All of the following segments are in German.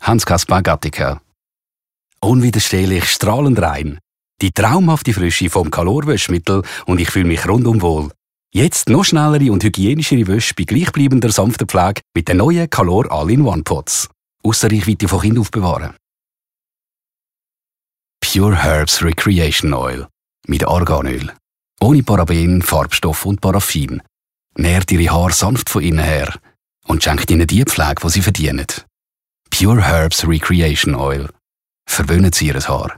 Hans-Kaspar Gattiker. Unwiderstehlich strahlend rein. Die traumhafte Frische vom Color-Wäschmittel und ich fühle mich rundum wohl. Jetzt noch schnellere und hygienischere Wäsche bei gleichbleibender sanfter Pflege mit den neuen Color All-in-One-Pots. Ausser Reichweite von Kind aufbewahren. Pure Herbs Recreation Oil. Mit Arganöl. Ohne Paraben, Farbstoff und Paraffin. Nährt ihre Haare sanft von innen her und schenkt ihnen die Pflege, die sie verdienen. Pure Herbs Recreation Oil. Verwöhnen Sie Ihr Haar.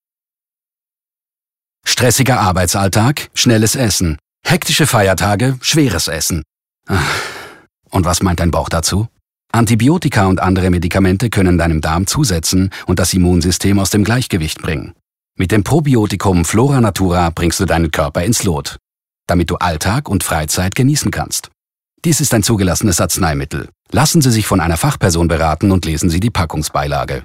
Stressiger Arbeitsalltag, schnelles Essen. Hektische Feiertage, schweres Essen. Und was meint dein Bauch dazu? Antibiotika und andere Medikamente können deinem Darm zusetzen und das Immunsystem aus dem Gleichgewicht bringen. Mit dem Probiotikum Flora Natura bringst du deinen Körper ins Lot, damit du Alltag und Freizeit genießen kannst. Dies ist ein zugelassenes Arzneimittel. Lassen Sie sich von einer Fachperson beraten und lesen Sie die Packungsbeilage.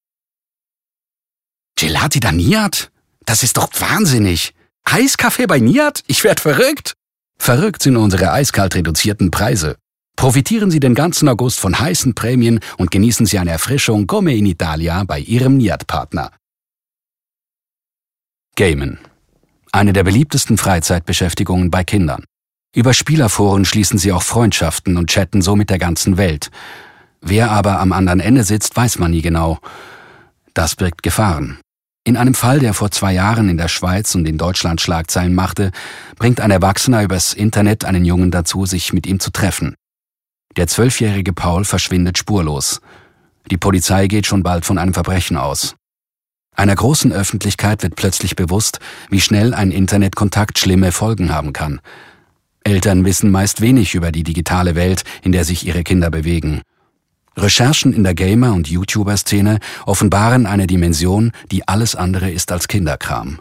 Gelati da Nihat? Das ist doch wahnsinnig! Eiskaffee bei Nihat? Ich werd verrückt! Verrückt sind unsere eiskalt reduzierten Preise. Profitieren Sie den ganzen August von heißen Prämien und genießen Sie eine Erfrischung Come in Italia bei Ihrem Nihat-Partner. Gamen. Eine der beliebtesten Freizeitbeschäftigungen bei Kindern. Über Spielerforen schließen sie auch Freundschaften und chatten so mit der ganzen Welt. Wer aber am anderen Ende sitzt, weiß man nie genau. Das birgt Gefahren. In einem Fall, der vor 2 Jahren in der Schweiz und in Deutschland Schlagzeilen machte, bringt ein Erwachsener übers Internet einen Jungen dazu, sich mit ihm zu treffen. Der 12-jährige Paul verschwindet spurlos. Die Polizei geht schon bald von einem Verbrechen aus. Einer großen Öffentlichkeit wird plötzlich bewusst, wie schnell ein Internetkontakt schlimme Folgen haben kann. Eltern wissen meist wenig über die digitale Welt, in der sich ihre Kinder bewegen. Recherchen in der Gamer- und YouTuber-Szene offenbaren eine Dimension, die alles andere ist als Kinderkram.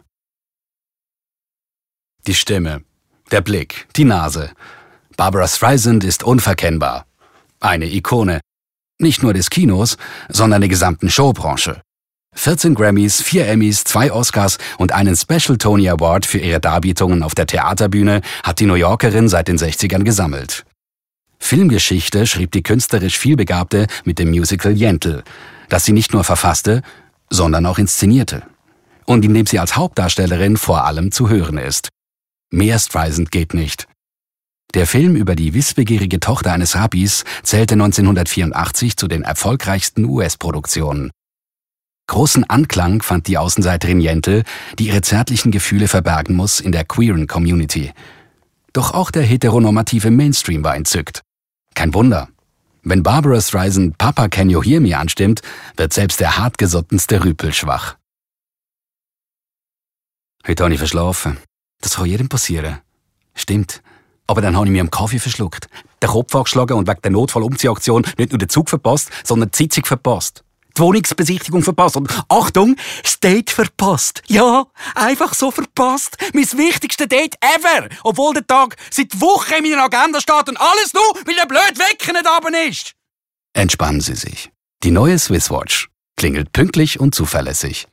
Die Stimme, der Blick, die Nase. Barbra Streisand ist unverkennbar. Eine Ikone. Nicht nur des Kinos, sondern der gesamten Showbranche. 14 Grammys, 4 Emmys, 2 Oscars und einen Special Tony Award für ihre Darbietungen auf der Theaterbühne hat die New Yorkerin seit den 60ern gesammelt. Filmgeschichte schrieb die künstlerisch Vielbegabte mit dem Musical Yentl, das sie nicht nur verfasste, sondern auch inszenierte. Und in dem sie als Hauptdarstellerin vor allem zu hören ist. Mehr Streisand geht nicht. Der Film über die wissbegierige Tochter eines Rabbis zählte 1984 zu den erfolgreichsten US-Produktionen. Großen Anklang fand die Außenseiterin Yentl, die ihre zärtlichen Gefühle verbergen muss, in der queeren Community. Doch auch der heteronormative Mainstream war entzückt. Kein Wunder. Wenn Barbra Streisand Papa Can You Hear Me anstimmt, wird selbst der hartgesottenste Rüpel schwach. Heute habe ich verschlafen. Das kann jedem passieren. Stimmt. Aber dann habe ich mir am Kaffee verschluckt, den Kopf angeschlagen und wegen der Notfallumziehaktion nicht nur den Zug verpasst, sondern die Sitzung verpasst. Die Wohnungsbesichtigung verpasst und, Achtung, das Date verpasst. Ja, einfach so verpasst. Mein wichtigste Date ever. Obwohl der Tag seit Wochen in meiner Agenda steht und alles nur, weil der blöde Wecker nicht oben ist. Entspannen Sie sich. Die neue Swisswatch klingelt pünktlich und zuverlässig.